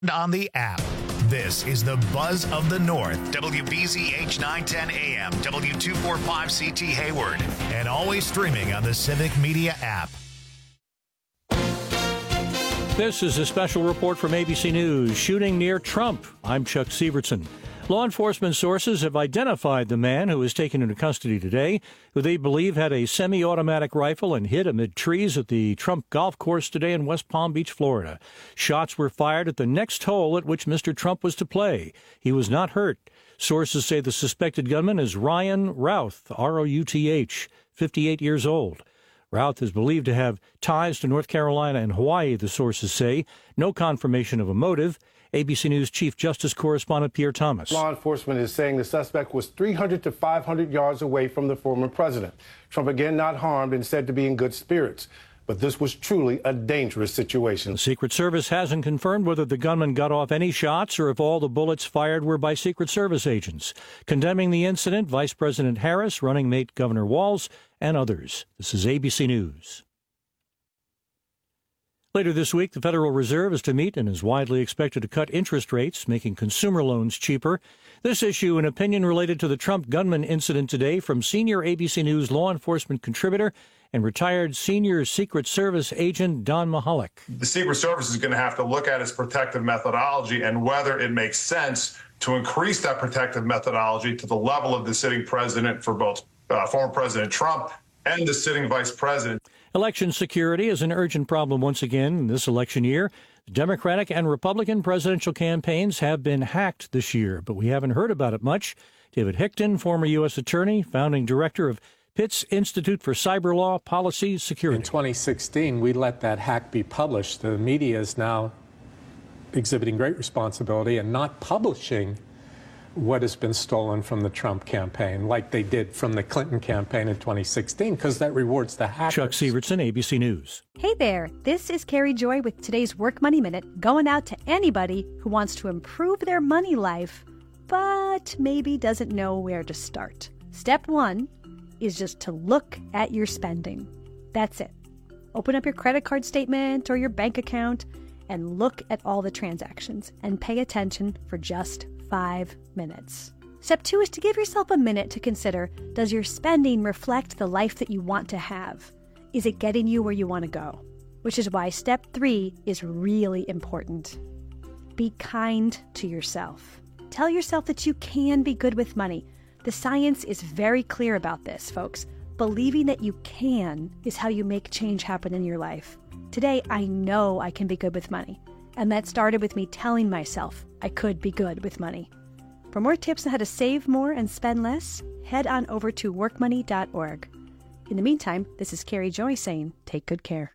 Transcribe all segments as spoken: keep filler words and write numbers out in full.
On the app. This is the Buzz of the North. W B Z H nine ten A M, W two forty-five C T Hayward, and always streaming on the Civic Media app. This is a special report from A B C News. Shooting near Trump. I'm Chuck Sievertson. Law enforcement sources have identified the man who was taken into custody today, who they believe had a semi-automatic rifle and hid amid trees at the Trump golf course today in West Palm Beach, Florida. Shots were fired at the next hole at which Mister Trump was to play. He was not hurt. Sources say the suspected gunman is Ryan Routh, R O U T H, fifty-eight years old. Routh is believed to have ties to North Carolina and Hawaii, the sources say. No confirmation of a motive. A B C News Chief Justice Correspondent Pierre Thomas. Law enforcement is saying the suspect was three hundred to five hundred yards away from the former president. Trump again not harmed and said to be in good spirits. But this was truly a dangerous situation. The Secret Service hasn't confirmed whether the gunman got off any shots or if all the bullets fired were by Secret Service agents. Condemning the incident, Vice President Harris, running mate Governor Walz, and others. This is A B C News. Later this week, the Federal Reserve is to meet and is widely expected to cut interest rates, making consumer loans cheaper. This issue, an opinion related to the Trump gunman incident today from senior A B C News law enforcement contributor and retired senior Secret Service agent Don Mahalik. The Secret Service is going to have to look at its protective methodology and whether it makes sense to increase that protective methodology to the level of the sitting president for both uh, former President Trump and the sitting vice president. Election security is an urgent problem once again in this election year. The Democratic and Republican presidential campaigns have been hacked this year, but we haven't heard about it much. David Hickton, former U S attorney, founding director of Pitt's Institute for Cyber Law Policy Security. In twenty sixteen, we let that hack be published. The media is now exhibiting great responsibility and not publishing what has been stolen from the Trump campaign, like they did from the Clinton campaign in twenty sixteen, because that rewards the hackers. Chuck Sievertson, A B C News. Hey there, this is Carrie Joy with today's Work Money Minute, going out to anybody who wants to improve their money life, but maybe doesn't know where to start. Step one is just to look at your spending. That's it. Open up your credit card statement or your bank account and look at all the transactions and pay attention for just five minutes. Step two is to give yourself a minute to consider, does your spending reflect the life that you want to have? Is it getting you where you want to go? Which is why step three is really important. Be kind to yourself. Tell yourself that you can be good with money. The science is very clear about this, folks. Believing that you can is how you make change happen in your life. Today, I know I can be good with money. And that started with me telling myself I could be good with money. For more tips on how to save more and spend less, head on over to work money dot org. In the meantime, this is Carrie Joy saying, take good care.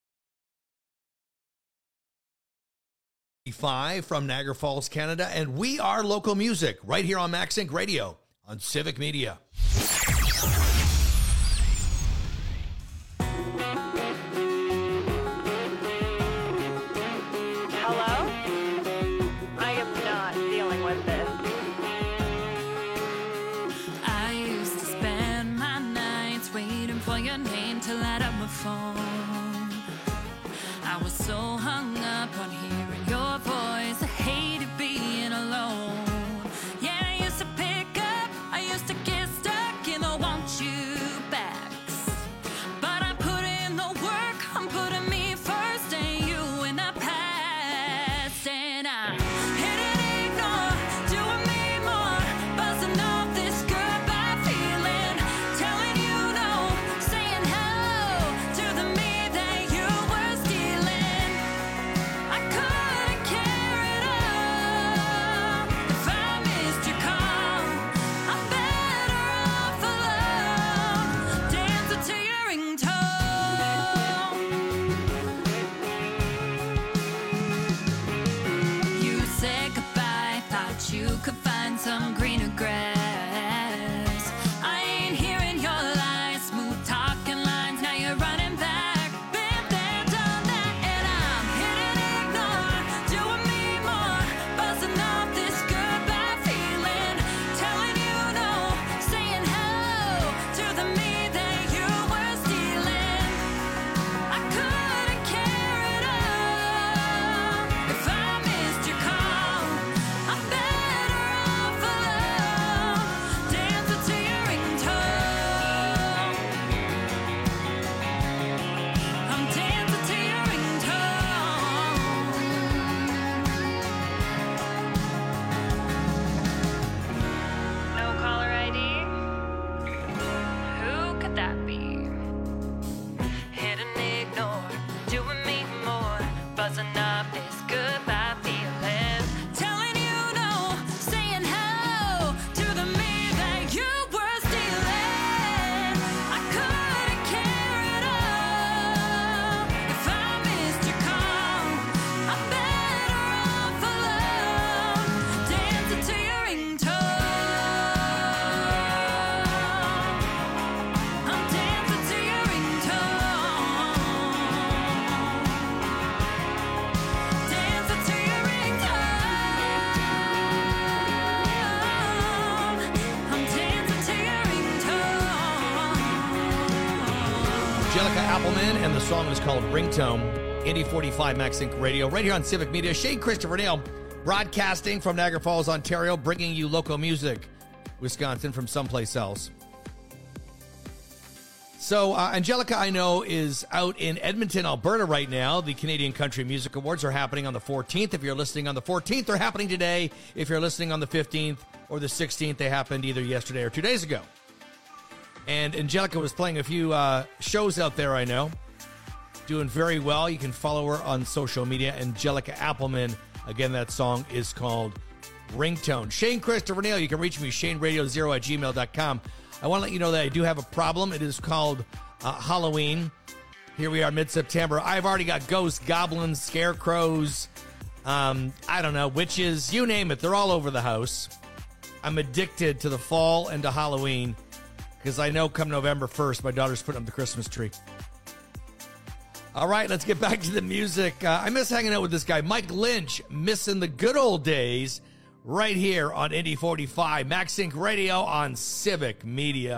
Five from Niagara Falls, Canada, and we are local music right here on MaxSync Radio on Civic Media. I was so hung up on hearing your voice. I hated being alone. Yeah, I used to pick up, I used to kiss Appleman, and the song is called Ringtone. Indy forty-five Max Sync Radio, right here on Civic Media. Shane Christopher Nail, broadcasting from Niagara Falls, Ontario, bringing you local music, Wisconsin, from someplace else. So, uh, Angelica, I know, is out in Edmonton, Alberta right now. The Canadian Country Music Awards are happening on the fourteenth. If you're listening on the fourteenth, they're happening today. If you're listening on the fifteenth or the sixteenth, they happened either yesterday or two days ago. And Angelica was playing a few uh, shows out there, I know. Doing very well. You can follow her on social media, Angelica Appleman. Again, that song is called Ringtone. Shane Christopher Nail, you can reach me, shane radio zero at gmail dot com. I want to let you know that I do have a problem. It is called uh, Halloween. Here we are, mid-September. I've already got ghosts, goblins, scarecrows, um, I don't know, witches, you name it. They're all over the house. I'm addicted to the fall and to Halloween because I know come November first, my daughter's putting up the Christmas tree. All right, let's get back to the music. Uh, I miss hanging out with this guy, Mike Lynch, missing the good old days. Right here on Indy forty-five, Max Sync Radio on Civic Media.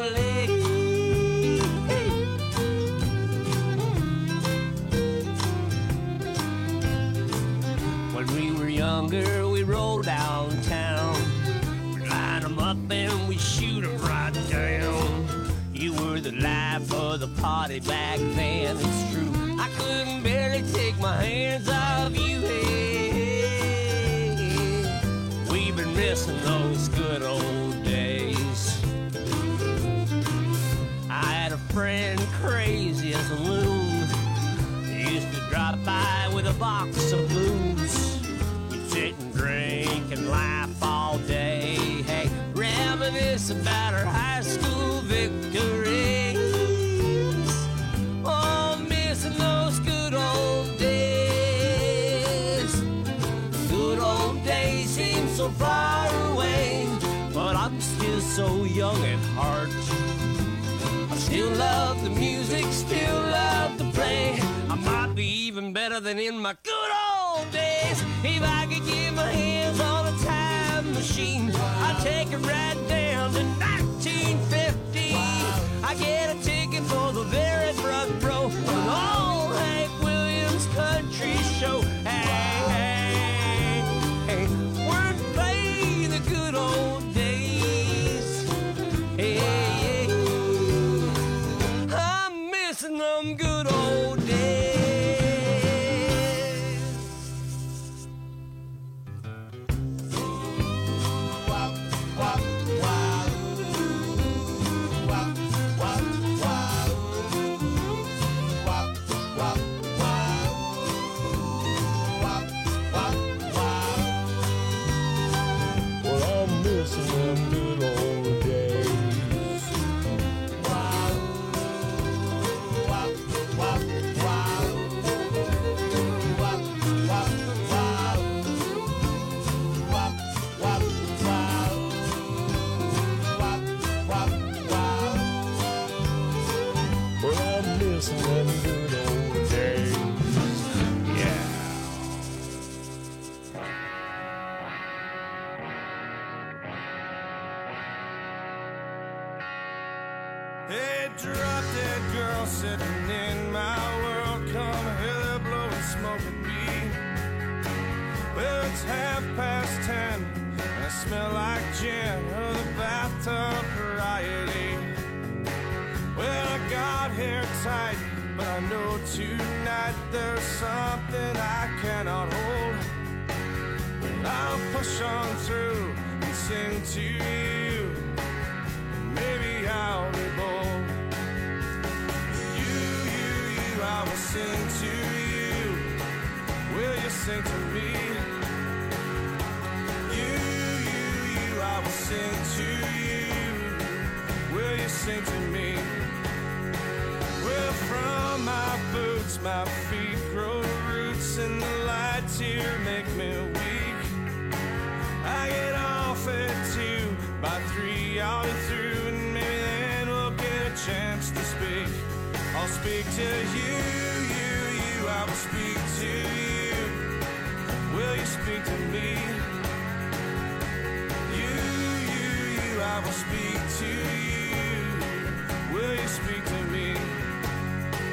When we were younger, we rolled downtown. We line them up and we shoot them right down. You were the life of the party back then, it's true. I couldn't barely take my hands off you, hey. We've been missing those good old days. I had a friend crazy as a loon. He used to drop by with a box of booze. We'd sit and drink and laugh all day. Hey, reminisce about our high school victories. Oh, missing those good old days. Good old days seem so far away, but I'm still so young at heart. I still love the music, still love to play. I might be even better than in my good old days. If I could get my hands on a time machine, I'd take it right down to nineteen fifty. I get a ticket for the very front row of an old Hank Williams country show. Hey, hey, hey, we're playing the good old days. Hey, hey, I'm missing them good old days. Hey, drop dead girl sitting in my world. Come hither, blowing smoke at me. Well, it's half past ten, and I smell like gin or the bathtub variety. Well, I got hair tight, but I know tonight there's something I cannot hold. But I'll push on through and sing to you. Maybe I'll be bold. You, you, you, I will sing to you. Will you sing to me? You, you, you, I will sing to you. Will you sing to me? Well, from my boots, my feet grow roots, and the lights here make me weak. I get off at two, by three I'll be through, and maybe then we'll get a chance to speak. I'll speak to you, you, you, I will speak to you. Will you speak to me? You, you, you, I will speak to you. Will you speak to me?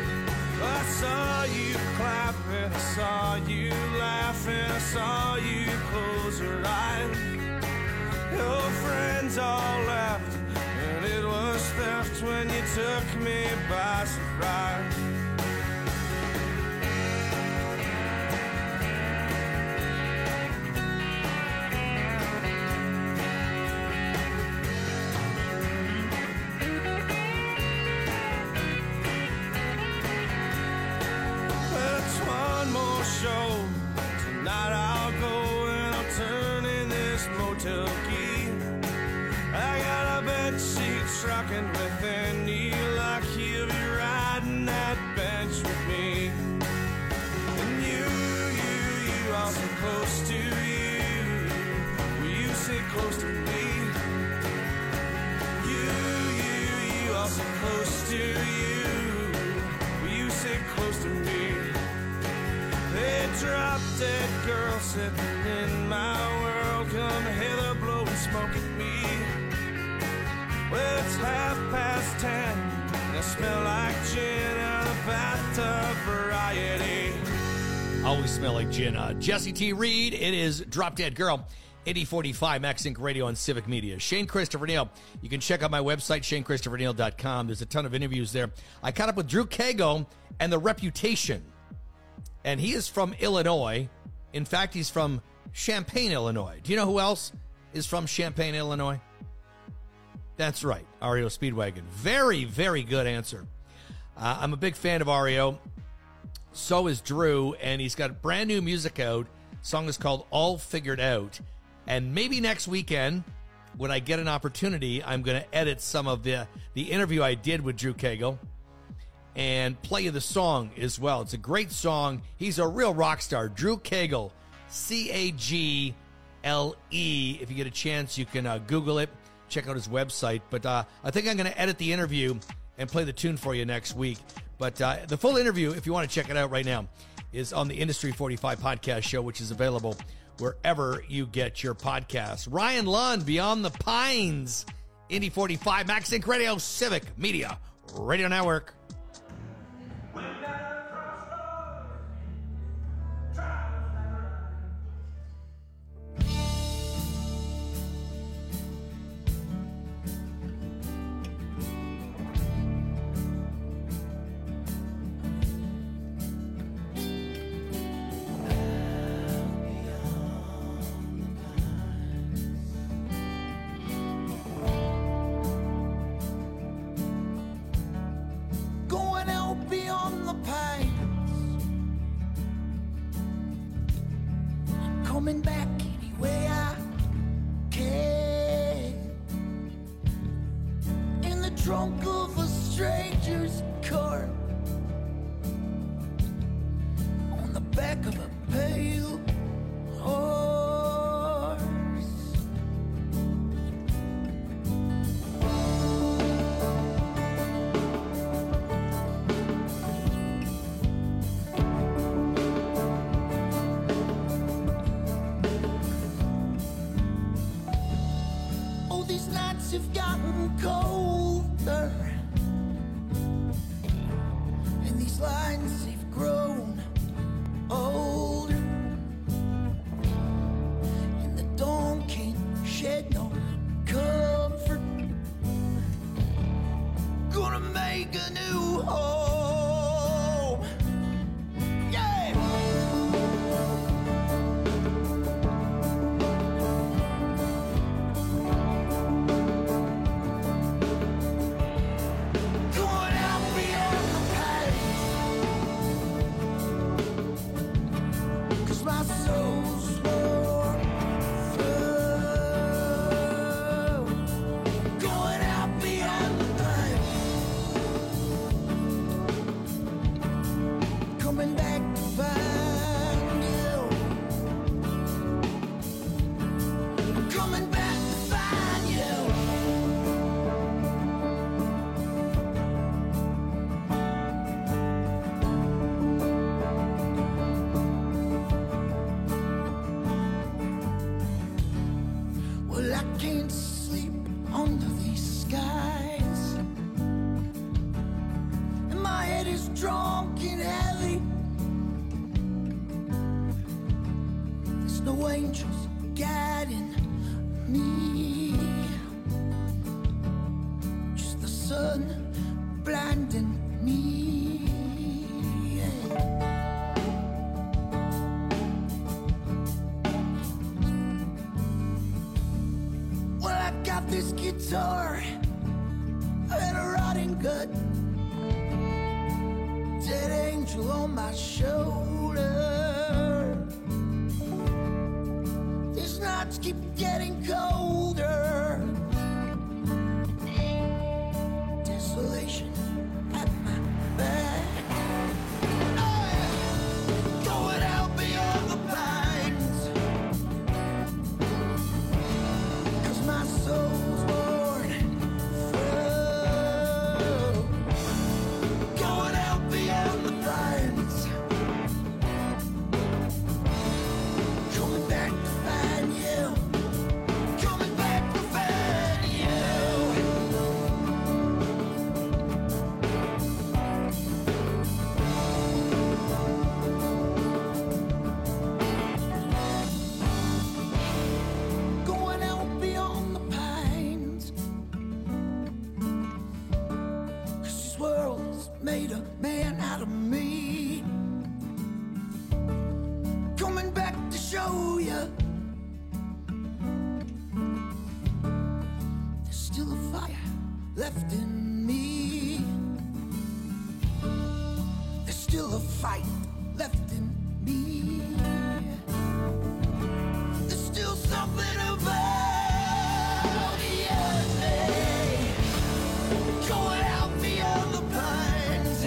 saw you clap and I saw you laugh and I saw you close your eyes. Your friends all left and it was theft when you took me by surprise. Show. Tonight I'll go and I'll turn in this motel key. I got a bed sheet rocking with Andy, like he'll be riding that bench with me. And you, you, you, I'll sit close to you. Will you sit close to me? You, you, you, I'll sit close to you. Will you sit close to me? They drop dead girl sitting in my world. Come hither, blowing smoke at me. Well, it's half past ten, and I smell like gin out of bathtub variety. Always smell like gin. Uh, Jesse T. Reed, it is Drop Dead Girl. eighty forty-five Max Inc Radio on Civic Media. Shane Christopher Neal. You can check out my website, shane christopher neal dot com. There's a ton of interviews there. I caught up with Drew Cagle and The Reputation. And he is from Illinois. In fact, he's from Champaign, Illinois. Do you know who else is from Champaign, Illinois? That's right, R E O Speedwagon. Very, very good answer. Uh, I'm a big fan of R E O. So is Drew, and he's got brand new music out. The song is called All Figured Out. And maybe next weekend, when I get an opportunity, I'm going to edit some of the, the interview I did with Drew Cagle and play you the song as well. It's a great song. He's a real rock star. Drew Cagle, C A G L E. If you get a chance, you can uh, Google it. Check out his website. But uh, I think I'm going to edit the interview and play the tune for you next week. But uh, the full interview, if you want to check it out right now, is on the Industry forty-five podcast show, which is available wherever you get your podcasts. Ryan Lund, Beyond the Pines, Indy forty-five, Max Inc Radio, Civic Media Radio Network. Coming back any way I can, in the trunk of a stranger's car, on the back of a pale horse. These nights have gotten colder, and these lines have grown older, and the dawn can't shed no comfort. Gonna make a new home, yeah. Under these skies, and my head is drunk and heavy. There's no angels guiding me, just the sun blinding me. Well, I got this guitar and a rotting gut, dead angel on my shoulder. These nights keep getting colder. Desolation at my back. Oh, yeah. Going out beyond the pines, 'cause my soul's worn through. Going out beyond the pines, coming back to find you, coming back to find you. Going out beyond the pines, 'cause this world's made a man out of me. Coming back to show you there's still a fire left in me. There's still a fight left in me. There's still something about you. Going out beyond the pines,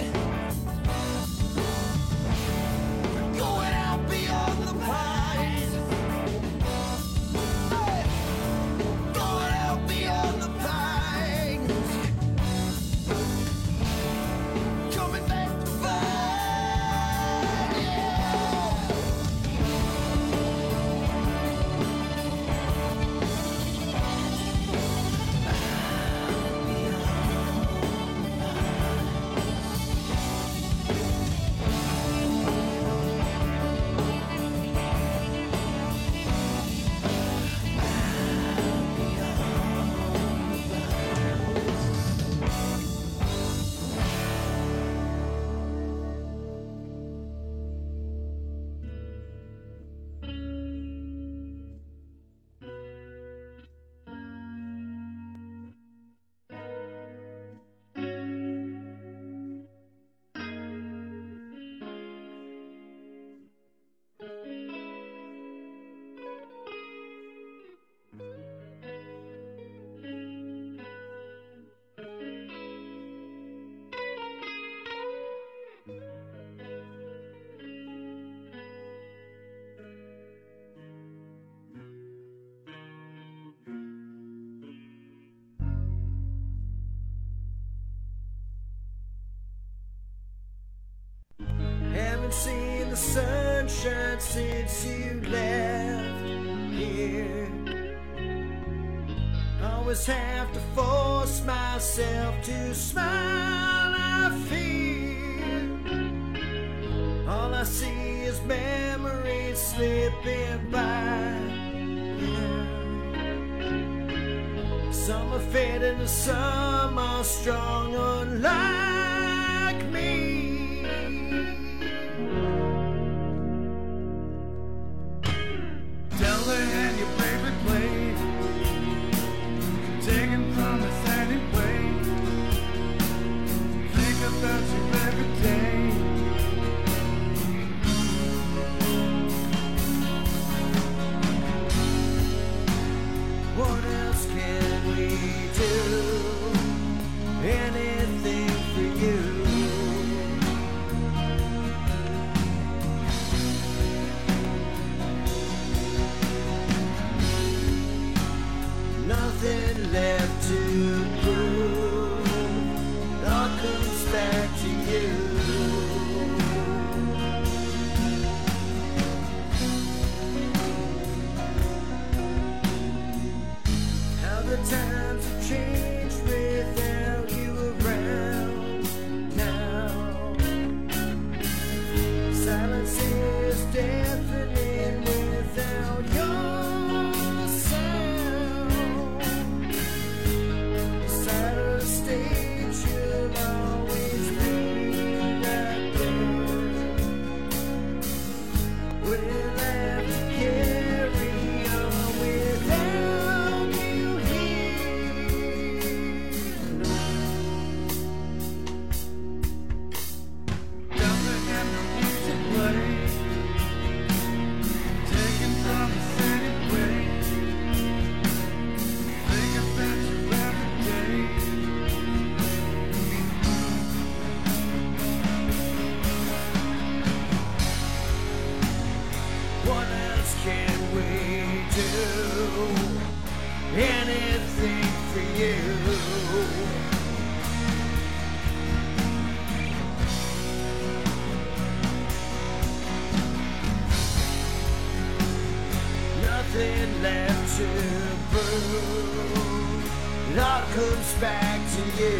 going out beyond the pines, hey, going out beyond the pines, coming back to find you. Haven't seen the sunshine since you left here. Always have to force myself to smile. I fear all I see is memories slipping by. Some are fading and some are strong, unlike me. Tell her and your favorite play, taken from us anyway. Think about you every day. What else can we do? Anything for you. Nothing left to prove. It all comes back to you. How the times have changed without you around now. anything for you. Nothing left to prove. It all comes back to you.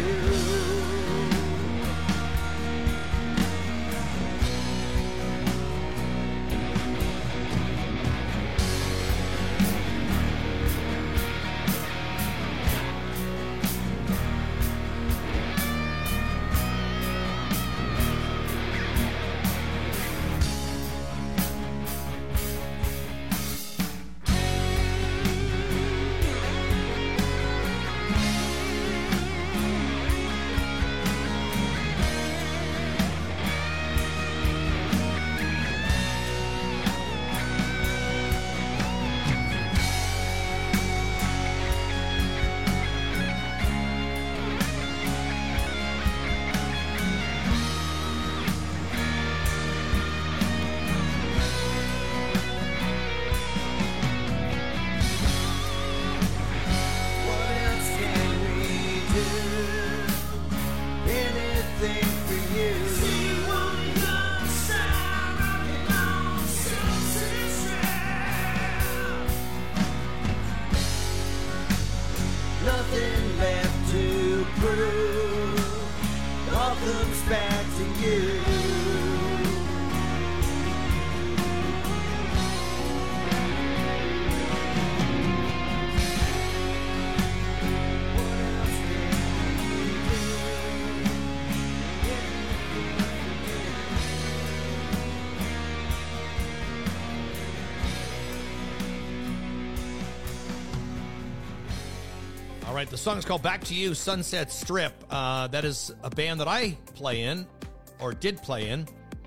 All right, the song is called Back to You, Sunset Strip. Uh, that is a band that I play in, or did play in,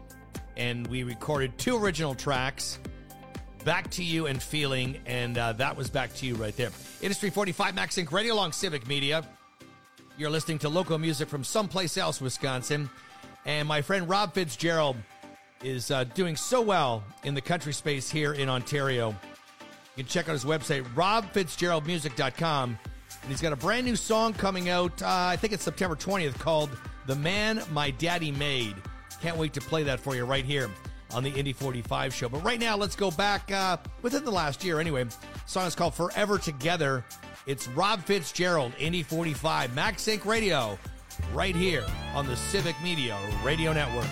and we recorded two original tracks, Back to You and Feeling, and uh, that was Back to You right there. Industry forty-five, Max Inc Radio along Civic Media. You're listening to local music from someplace else, Wisconsin, and my friend Rob Fitzgerald is uh, doing so well in the country space here in Ontario. You can check out his website, rob fitzgerald music dot com. And he's got a brand new song coming out, uh, I think it's September twentieth, called The Man My Daddy Made. Can't wait to play that for you right here on the Indy forty-five show. But right now, let's go back uh, within the last year anyway. The song is called Forever Together. It's Rob Fitzgerald, Indy forty-five, Max Inc Radio, right here on the Civic Media Radio Network.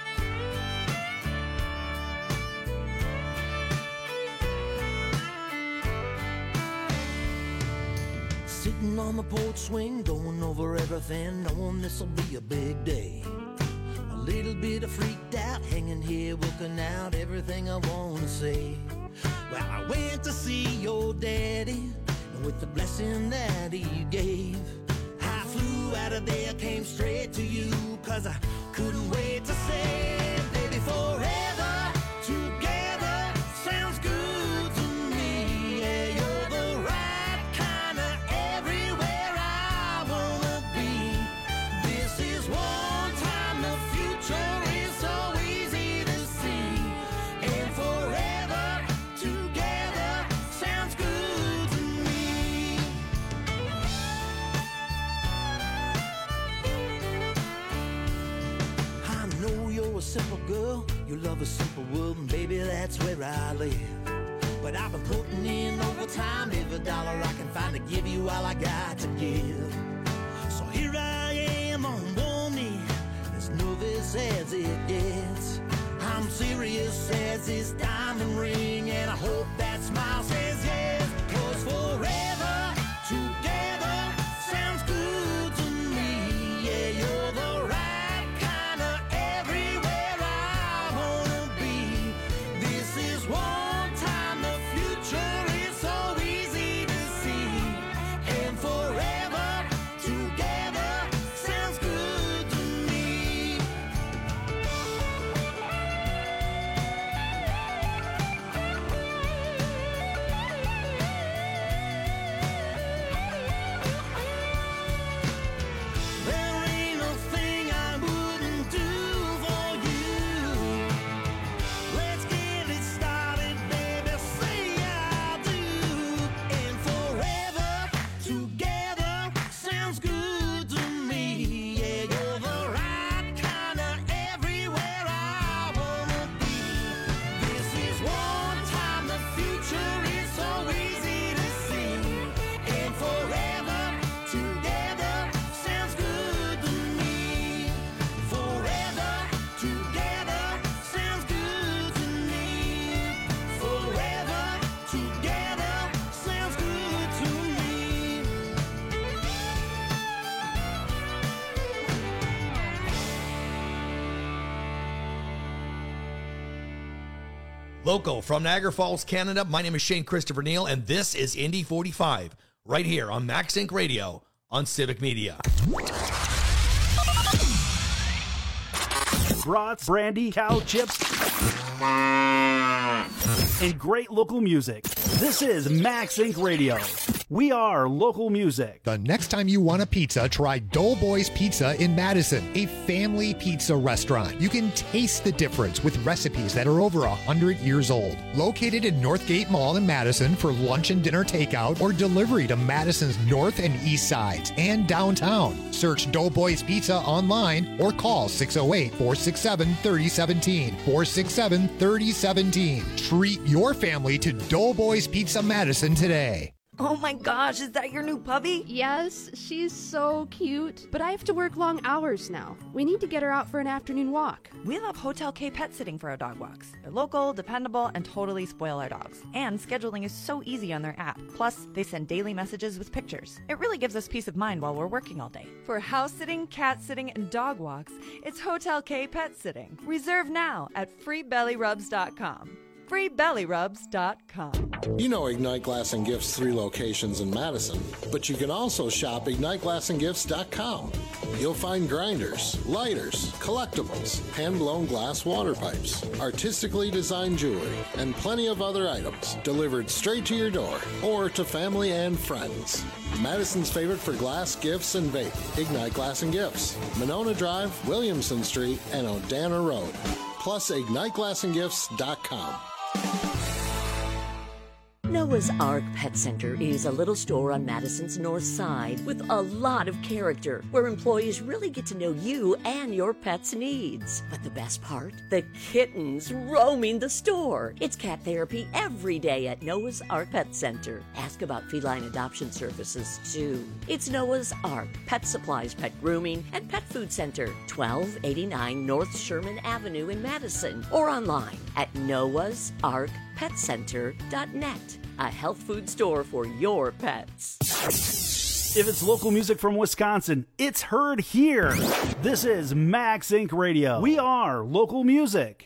Sitting on the porch swing, going over everything, knowing this'll be a big day. A little bit of freaked out, hanging here, looking out, everything I wanna say. Well, I went to see your daddy, and with the blessing that he gave, I flew out of there, came straight to you, cause I couldn't wait to say, baby, forever together sounds good to me. Yeah, you're the right kind of everywhere I wanna be. This is one time, the future is so easy to see. And forever together sounds good to me. I know you're a simple girl, you love a simple world, and baby, that's where I live. But I've been putting in overtime, every dollar I can find to give you all I got to give. So here I am on one knee, as nervous as it gets. I'm serious as this diamond ring, and I hope that smile says yes. Cause forever together sounds good to me. Yeah, you're the right kind of everywhere I wanna be. This is one time, the future is so easy to see. And forever together sounds good to me. Local from Niagara Falls, Canada. My name is Shane Christopher Neal, and this is Indy forty-five, right here on Max Inc Radio on Civic Media. Brats, brandy, cow chips, and great local music. This is Max Inc Radio. We are local music. The next time you want a pizza, try Doughboys Pizza in Madison, a family pizza restaurant. You can taste the difference with recipes that are over one hundred years old. Located in Northgate Mall in Madison for lunch and dinner takeout or delivery to Madison's north and east sides and downtown. Search Doughboys Pizza online or call six oh eight, four six seven, three oh one seven, four six seven, three oh one seven. Treat your family to Doughboys Pizza Madison today. Oh my gosh, is that your new puppy? Yes, she's so cute. But I have to work long hours now. We need to get her out for an afternoon walk. We love Hotel K Pet Sitting for our dog walks. They're local, dependable, and totally spoil our dogs. And scheduling is so easy on their app. Plus, they send daily messages with pictures. It really gives us peace of mind while we're working all day. For house sitting, cat sitting, and dog walks, it's Hotel K Pet Sitting. Reserve now at free belly rubs dot com. free belly rubs dot com. You know Ignite Glass and Gifts' three locations in Madison, but you can also shop ignite glass and gifts dot com. You'll find grinders, lighters, collectibles, hand-blown glass water pipes, artistically designed jewelry, and plenty of other items delivered straight to your door or to family and friends. Madison's favorite for glass, gifts, and vape, Ignite Glass and Gifts, Monona Drive, Williamson Street, and Odana Road. Plus ignite glass and gifts dot com. Noah's Ark Pet Center is a little store on Madison's north side with a lot of character, where employees really get to know you and your pet's needs. But the best part? The kittens roaming the store. It's cat therapy every day at Noah's Ark Pet Center. Ask about feline adoption services, too. It's Noah's Ark Pet Supplies, Pet Grooming, and Pet Food Center, twelve eighty-nine North Sherman Avenue in Madison, or online at noahs ark pet center dot net. A health food store for your pets. If it's local music from Wisconsin, it's heard here. This is Max Inc Radio. We are local music.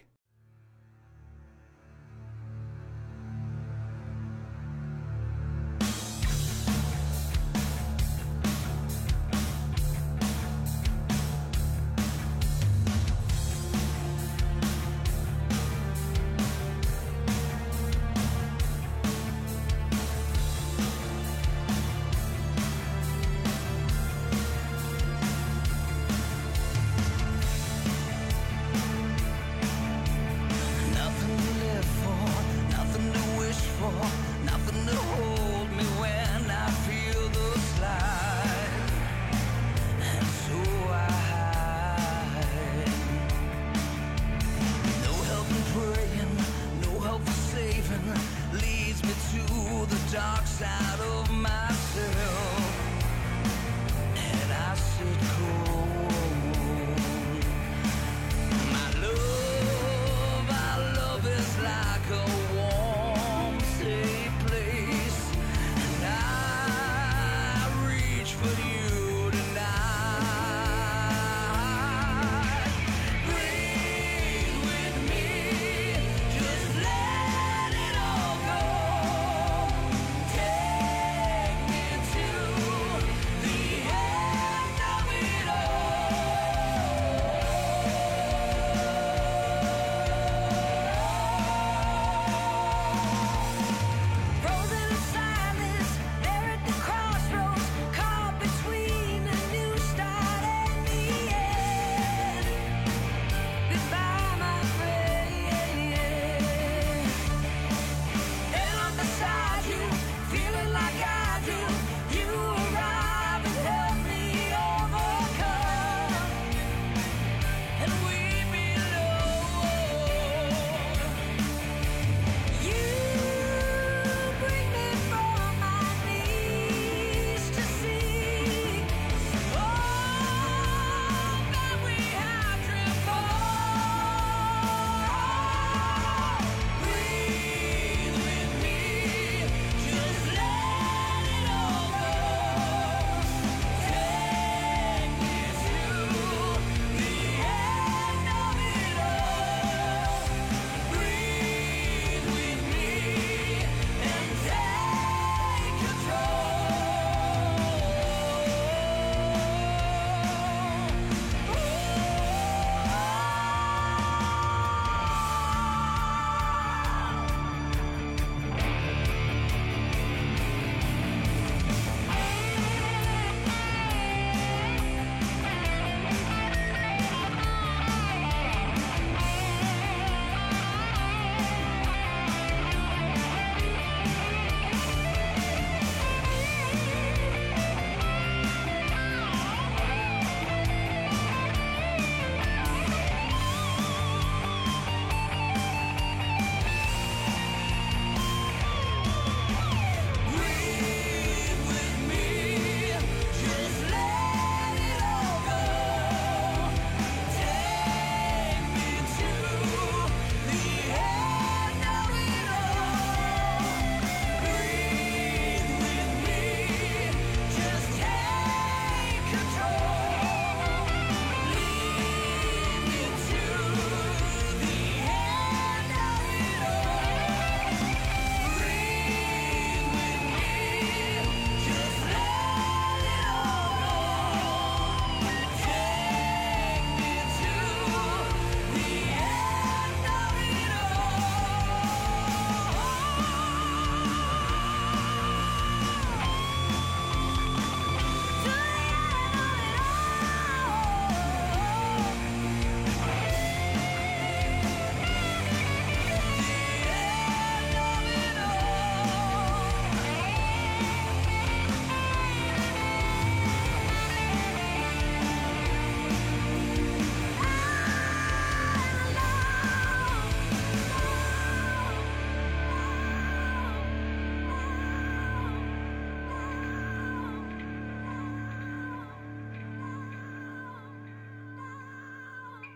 To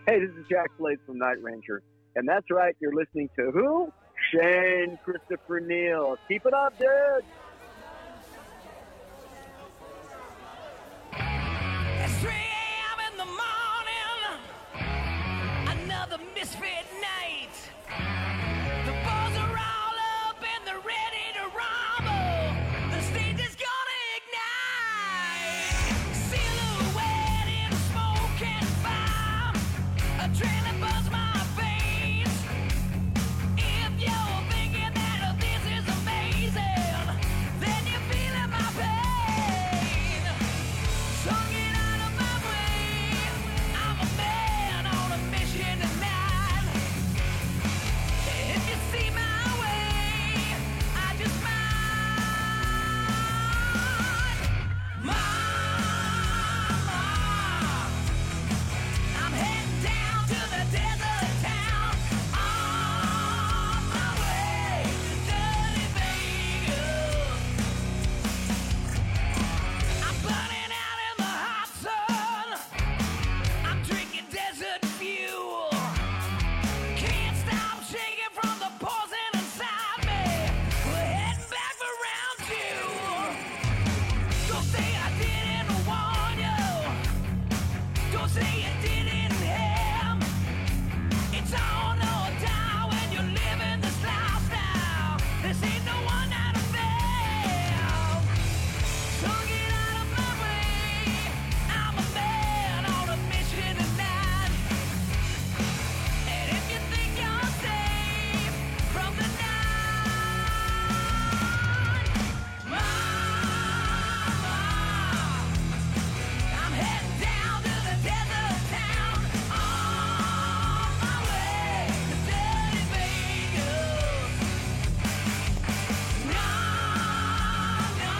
Hey, this is Jack Slade from Night Ranger. And that's right, you're listening to who? Shane Christopher Neal. Keep it up, dude. It's three a.m. in the morning, another misfit night. The balls are all up and they're ready to rumble. The stage is gonna ignite. Silhouette in smoke and fire, adrenaline buzz my veins. If you're thinking that this is amazing, then you're feeling my pain. Sung it out of my way. I'm a man on a mission tonight. If you see my way, I just might. Mama, I'm heading down to the desert town. On my way to dirty Vegas. I'm burning out in the hot sun. I'm drinking desert fuel. Can't stop shaking from the poison inside me. We're heading back for round two. Don't say I didn't warn you. Don't say you didn't hear. It's on or die when you're living this lifestyle. This ain't no one night affair. Sung it out of my way. I'm a man on a mission tonight. And if you think you're safe from the night, mama, I'm heading down to the desert town. On my way to dirty Vegas. No, no,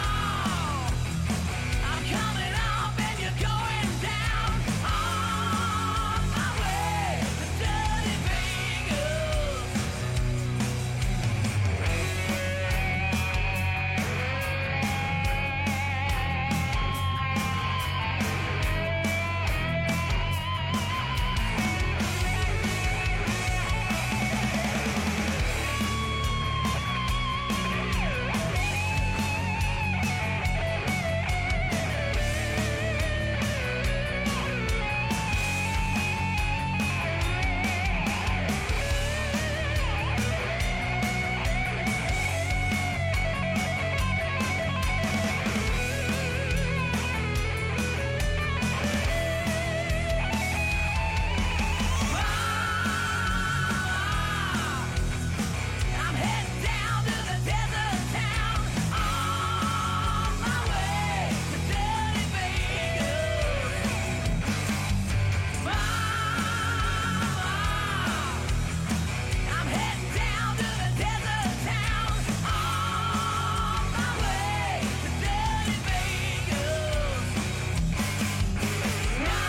I'm coming up and you're going down. On my way to dirty Vegas. I'm heading down to the desert town. On my way to dirty Vegas. Mama, I'm heading down to the desert town. On my way to dirty Vegas. No,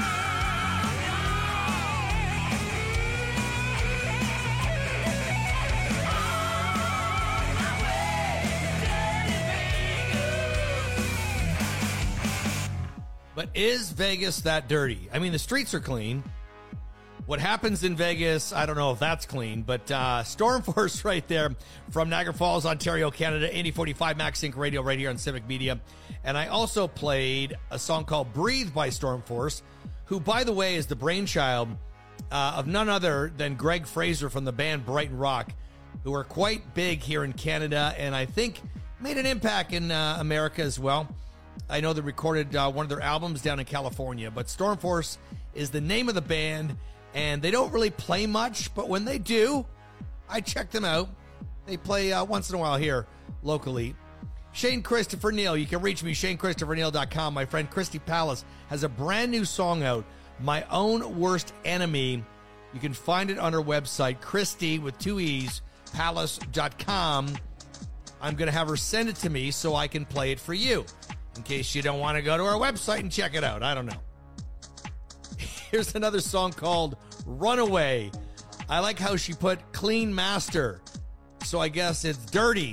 But is Vegas that dirty? I mean, the streets are clean. What happens in Vegas, I don't know if that's clean, but uh, Stormforce right there from Niagara Falls, Ontario, Canada, eighty forty-five Max Inc Radio right here on Civic Media. And I also played a song called Breathe by Stormforce, who, by the way, is the brainchild uh, of none other than Greg Fraser from the band Brighton Rock, who are quite big here in Canada and I think made an impact in uh, America as well. I know they recorded uh, one of their albums down in California, but Stormforce is the name of the band, and they don't really play much, but when they do, I check them out. They play uh, once in a while here locally. Shane Christopher Neal, you can reach me, shane christopher neal dot com. My friend Christy Palace has a brand new song out, My Own Worst Enemy. You can find it on her website, Christy with two E's, palace dot com. I'm going to have her send it to me so I can play it for you, in case you don't want to go to our website and check it out. I don't know. Here's another song called Runaway. I like how she put Clean Master, so I guess it's dirty.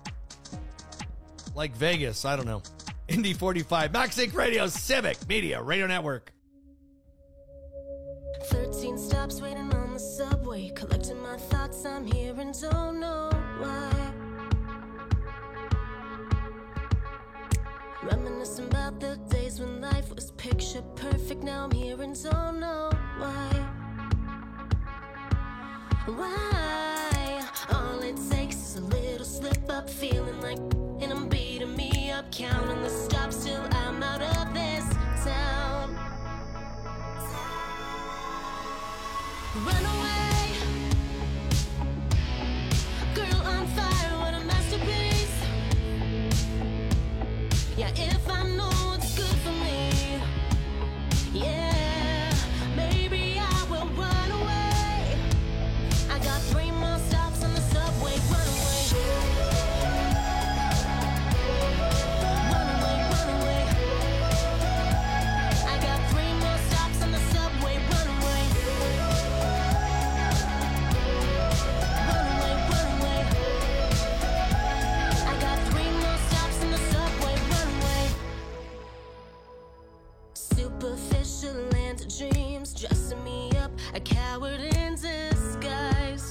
Like Vegas, I don't know. Indy forty-five, Max Inc Radio, Civic Media Radio Network. thirteen I'm here and don't know why. Reminiscing about the days when life was picture perfect. Now I'm here and don't know why. Why? All it takes is a little slip up, feeling like, and I'm beating me up, counting the stops till I'm out of this town. Run away, girl on fire, what a masterpiece. Yeah, if I know what's good for me, yeah, maybe I will run away. I got three more stops on the subway. Run away, run away, run away. I got three more stops on the subway. Run away, run away, run away. I got three more stops on the subway. Run away. Superficial land of dreams, dressing me up, a coward in disguise.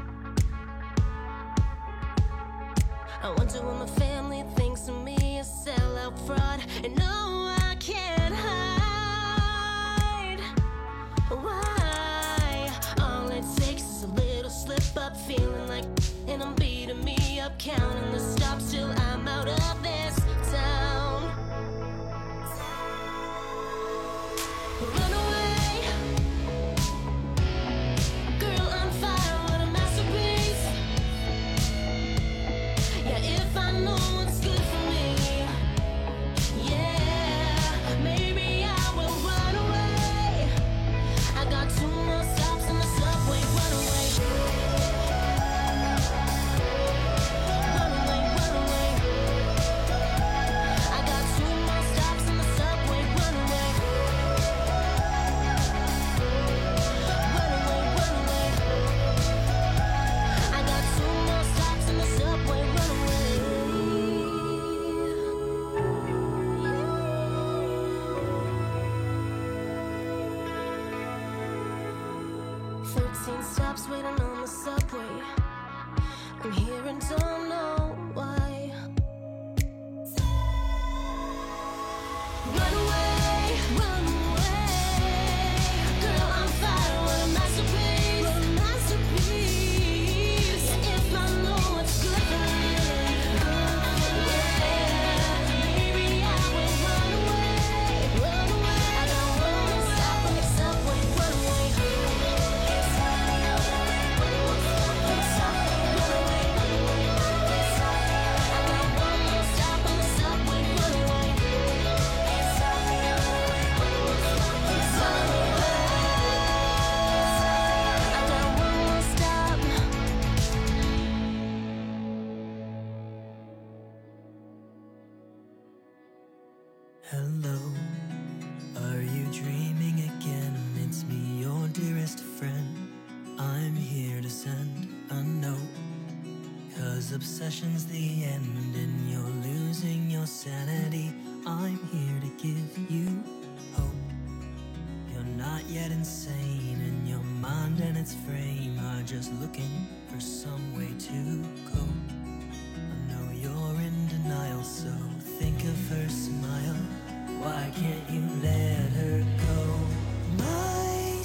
I wonder what my family thinks of me, a sellout fraud, and no, I can't hide. Why? All it takes is a little slip up, feeling like, and I'm beating me up, counting the stops till I'm out of this town. Run away, girl on fire, what a masterpiece. Yeah, if I know what's good for me, yeah, maybe I will run away. I got two more stops on the subway. Run away, run away, run away. I got two more stops on the subway. Run away, run away, run away. I got two more stops on the subway. Run away. Thirteen stops waiting on the subway. I'm here and don't know why. Run away, run away, girl on fire, what a masterpiece, what a masterpiece. Yeah, if I know what's good for me, yeah, maybe I will run away, run away. I got one more stop on the subway. Run away, run away, run away. I got one more stop on the subway. Run away. Hello, are you dreaming again? It's me, your dearest friend. I'm here to send a note, 'cause obsession's the end and you're losing your sanity. I'm here to give you hope. You're not yet insane, and your mind and its frame are just looking for some way to cope. I know you're in denial, so think of her smile. Why can't you let her go? My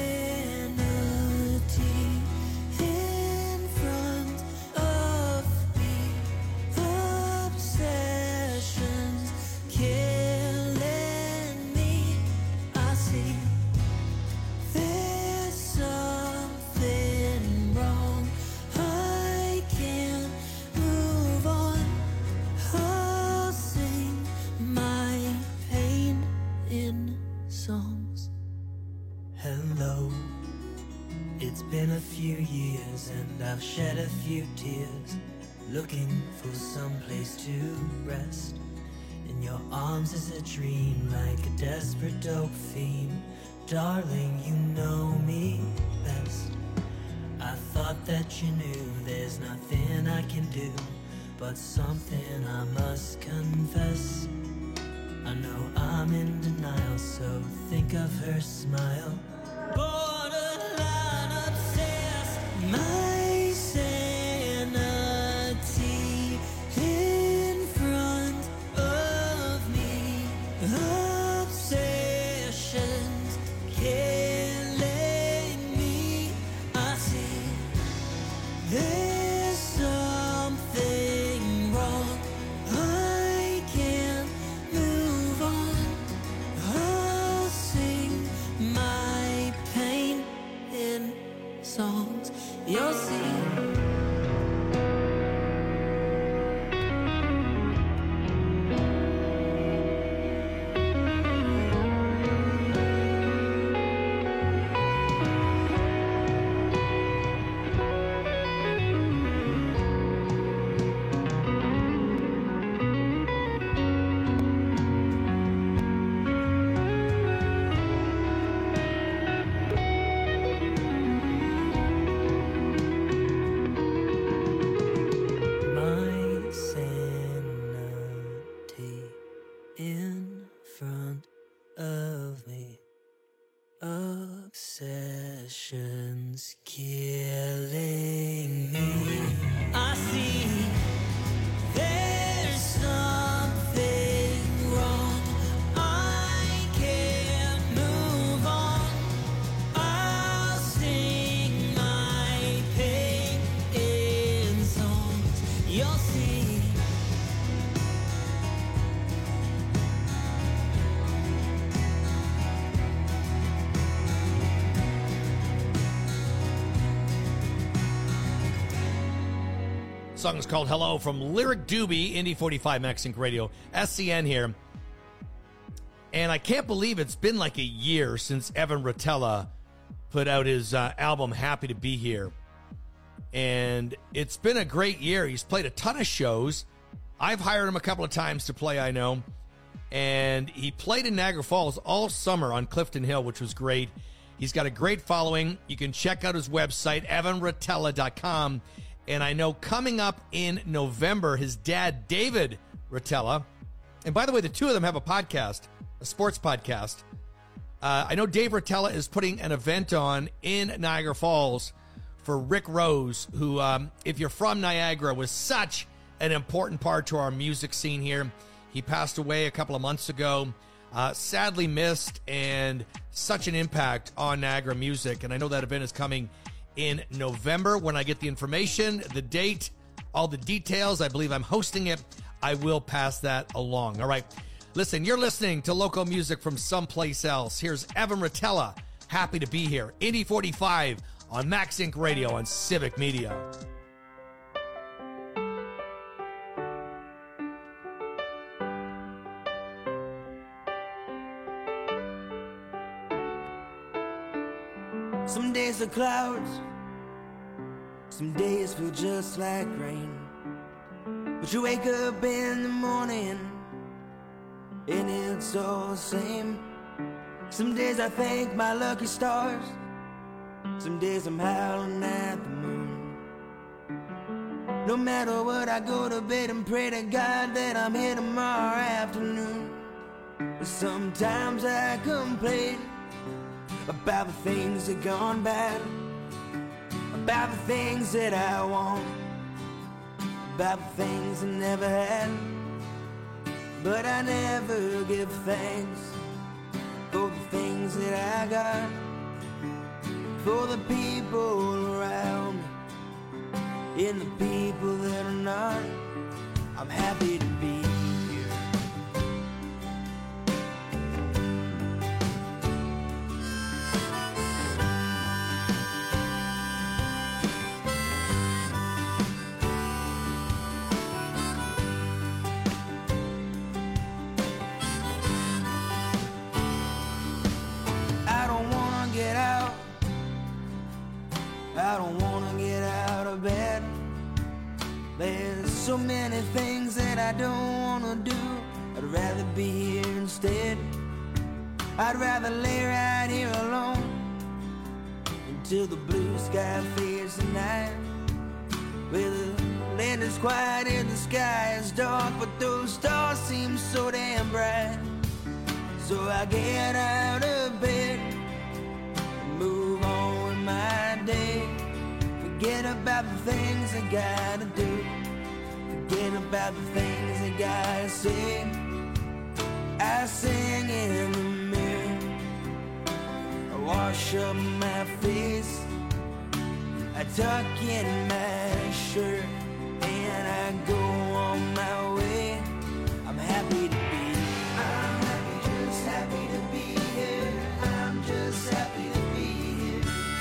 sanity in front of me. Obsessions killing me. I see there's something wrong. I can't move on. I'll sing my pain in songs. Hello, it's been a few years and I've shed a few tears, looking for some place to rest. In your arms is a dream, like a desperate dope fiend. Darling, you know me best. I thought that you knew there's nothing I can do, but something I must confess. I know I'm in denial, so think of her smile. Borderline obsessed. My song is called Hello from Lyric Doobie, Indy forty-five, Max Inc Radio, S C N here. And I can't believe it's been like a year since Evan Rotella put out his uh, album Happy to Be Here. And it's been a great year. He's played a ton of shows. I've hired him a couple of times to play, I know. And he played in Niagara Falls all summer on Clifton Hill, which was great. He's got a great following. You can check out his website, evan rotella dot com. And I know coming up in November, his dad, David Rotella, and by the way, the two of them have a podcast, a sports podcast. Uh, I know Dave Rotella is putting an event on in Niagara Falls for Rick Rose, who, um, if you're from Niagara, was such an important part to our music scene here. He passed away a couple of months ago, uh, sadly missed, and such an impact on Niagara music. And I know that event is coming in November. When I get the information, the date, all the details, I believe I'm hosting it, I will pass that along. All right. Listen, you're listening to local music from someplace else. Here's Evan Rotella, Happy to Be Here, Indy forty-five on Max Inc Radio on Civic Media. Some days are clouds, some days feel just like rain. But you wake up in the morning and it's all the same. Some days I thank my lucky stars, some days I'm howling at the moon. No matter what, I go to bed and pray to God that I'm here tomorrow afternoon. But sometimes I complain about the things that gone bad, about the things that I want, about the things I never had. But I never give thanks for the things that I got, for the people around me, and the people that are not. I'm happy to be here. I don't wanna get out of bed. There's so many things that I don't wanna do. I'd rather be here instead. I'd rather lay right here alone until the blue sky fades tonight. Where the land is quiet and the sky is dark, but those stars seem so damn bright. So I get out of bed and move on with my day. Forget about the things I gotta do. Forget about the things I gotta say. I sing in the mirror. I wash up my face. I tuck in my shirt and I go on my way. I'm happy to be here. I'm happy, just happy to be here. I'm just happy to be here.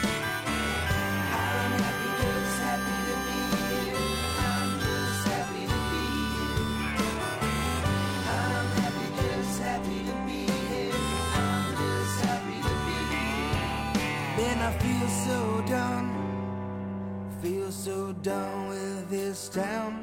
I'm happy, just happy to be here. I'm just happy to be here. I'm happy, just happy to be here. I'm just happy to be here. Then I feel so done. Feel so done with this town.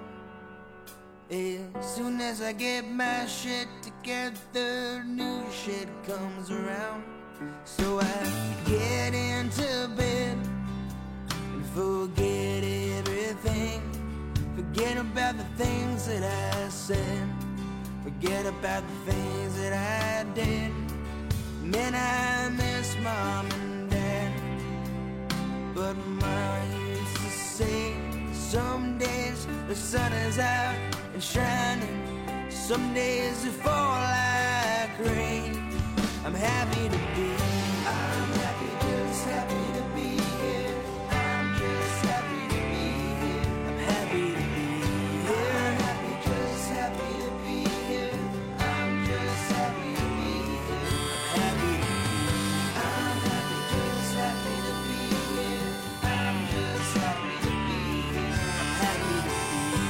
As soon as I get my shit together, new shit comes around. So I get into bed and forget everything. Forget about the things that I said. Forget about the things that I did. Man, I miss mom and dad. But my used to say, some days the sun is out and shining, some days it fall like rain. I'm happy to be, I'm happy, just happy to be here. I'm just happy to be here. I'm happy to be here. I'm happy, just happy to be here. I'm just happy to be here. I'm happy to be, I'm happy, just happy to be here. I'm just happy to be here. I'm happy to be.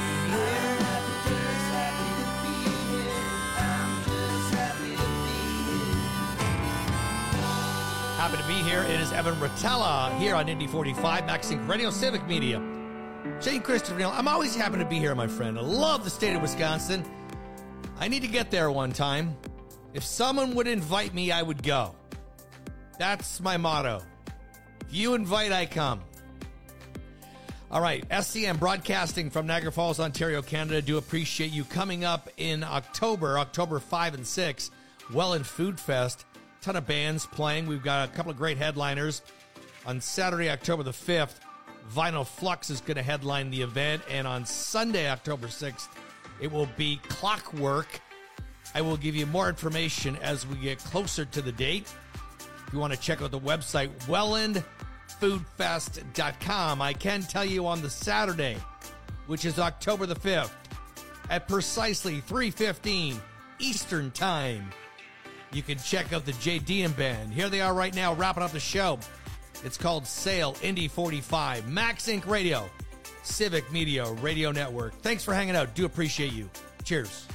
Happy to be here. It is Evan Rotella here on Indy forty-five, MaxSync Radio, Civic Media. Shane Christopher Neal. I'm always happy to be here, my friend. I love the state of Wisconsin. I need to get there one time. If someone would invite me, I would go. That's my motto. If you invite, I come. All right, S C M broadcasting from Niagara Falls, Ontario, Canada. Do appreciate you coming up in October, October fifth and sixth, Welland Food Fest. Ton of bands playing. We've got a couple of great headliners. On Saturday, October the fifth, Vinyl Flux is going to headline the event. And on Sunday, October sixth, it will be Clockwork. I will give you more information as we get closer to the date. If you want to check out the website, welland food fest dot com. I can tell you on the Saturday, which is October the fifth, at precisely three fifteen Eastern Time, you can check out the J D M Band. Here they are right now, wrapping up the show. It's called Sail Indy forty-five, MaxSync Radio, Civic Media Radio Network. Thanks for hanging out. Do appreciate you. Cheers.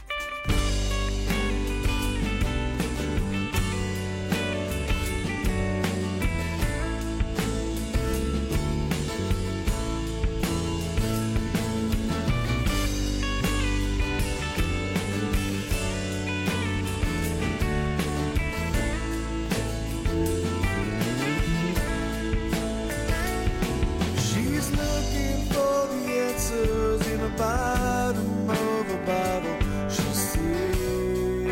She's looking for the answers in the bottom of a bottle. She said,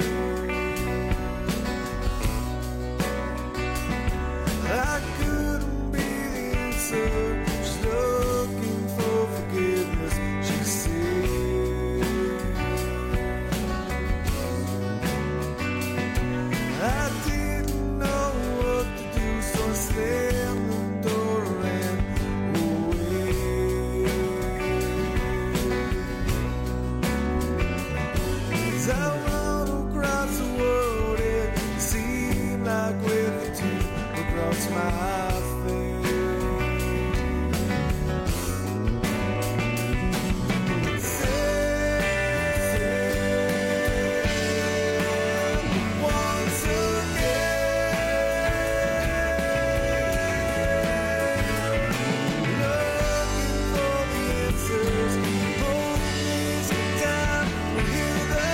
I couldn't be the answer. She's looking for forgiveness. She said, I didn't know what to do, so I slammed the door and ran. As I run across the world, it seemed like with the two across my face. Sail once again, looking for the answers. Hold me sometime, we'll hear the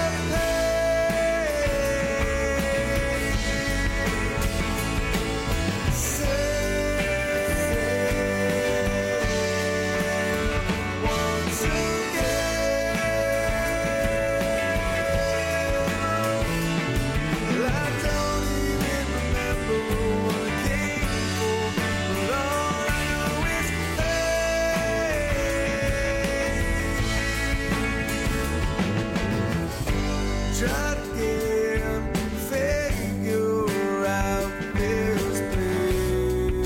try to get figure out this place.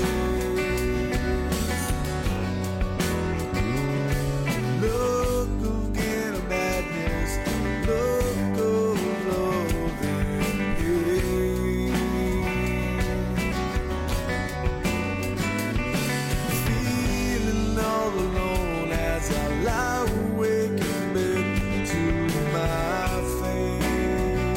Look again of madness, look of love and pain. Feeling all alone as I lie awake in bed to my face.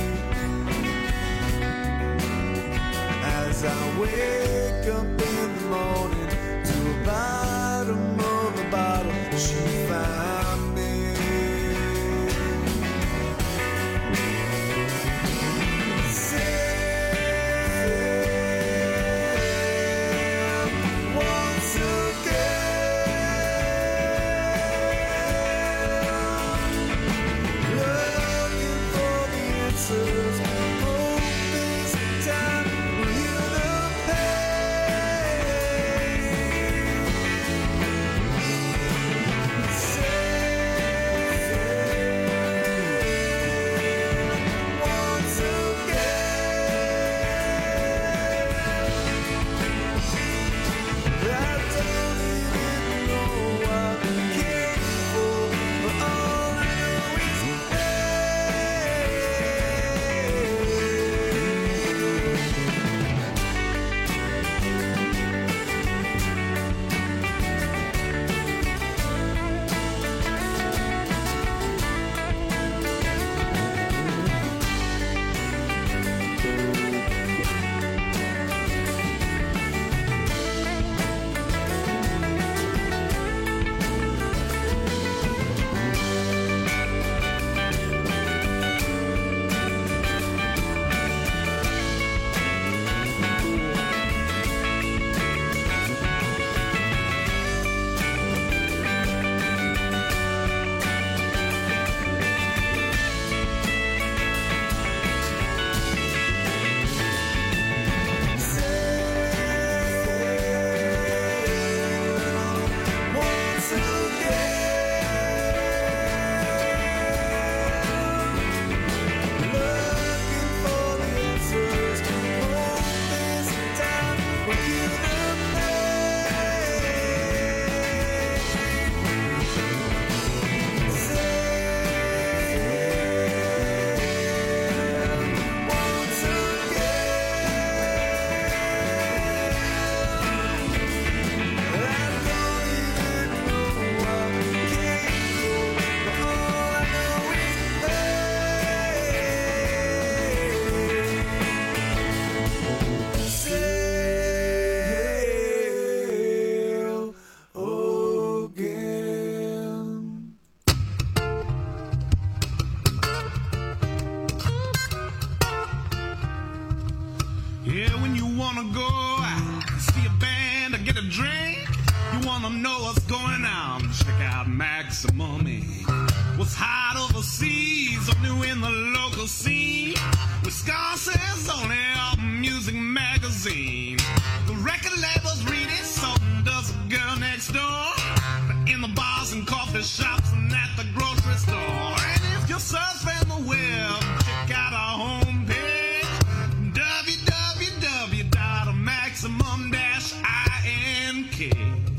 drink. You wanna know what's going on? Check out Maximum Ink. What's hot overseas or new in the local scene? Wisconsin's only album music magazine. The record labels read it, so does the girl next door. But in the bars and coffee shops and at the grocery store. And if you're surfing the web, check out our homepage, w w w dot maximum dash ink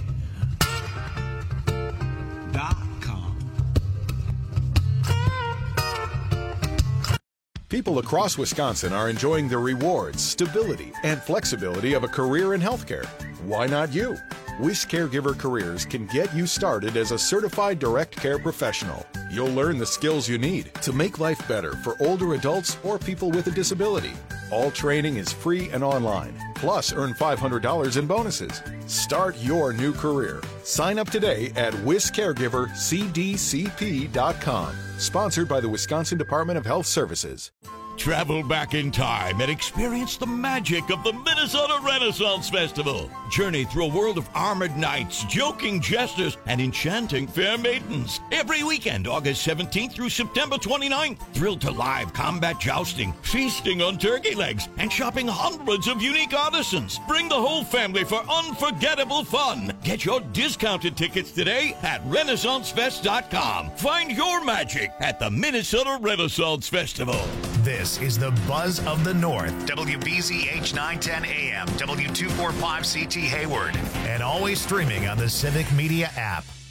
dot com. People across Wisconsin are enjoying the rewards, stability, and flexibility of a career in healthcare. Why not you? Wish Caregiver Careers can get you started as a certified direct care professional. You'll learn the skills you need to make life better for older adults or people with a disability. All training is free and online. Plus, earn five hundred dollars in bonuses. Start your new career. Sign up today at wish caregiver c d c p dot com. Sponsored by the Wisconsin Department of Health Services. Travel back in time and experience the magic of the Minnesota Renaissance Festival. Journey through a world of armored knights, joking jesters, and enchanting fair maidens. Every weekend, August seventeenth through September twenty-ninth. Thrill to live combat jousting, feasting on turkey legs, and shopping hundreds of unique artisans. Bring the whole family for unforgettable fun. Get your discounted tickets today at renaissance fest dot com. Find your magic at the Minnesota Renaissance Festival. This is the Buzz of the North. W B Z H nine ten A M, W two forty-five C T Hayward, and always streaming on the Civic Media app.